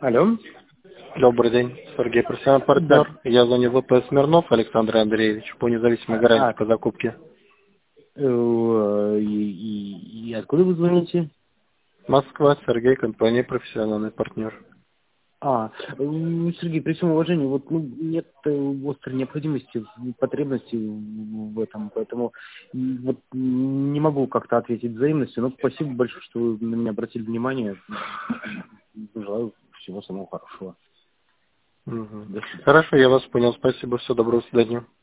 Алло. Добрый день, Сергей, профессиональный Да. партнер. Я звоню ВП Смирнов Александр Андреевич по независимой гарантии по закупке. И откуда вы звоните? Москва, Сергей, компания профессиональный партнер. Сергей, при всем уважении, нет острой необходимости, потребности в этом, поэтому не могу как-то ответить взаимностью, но спасибо большое, что вы на меня обратили внимание. Желаю всего самого хорошего. Мгм. До свидания. Хорошо, я вас понял. Спасибо, всего доброго, до свидания.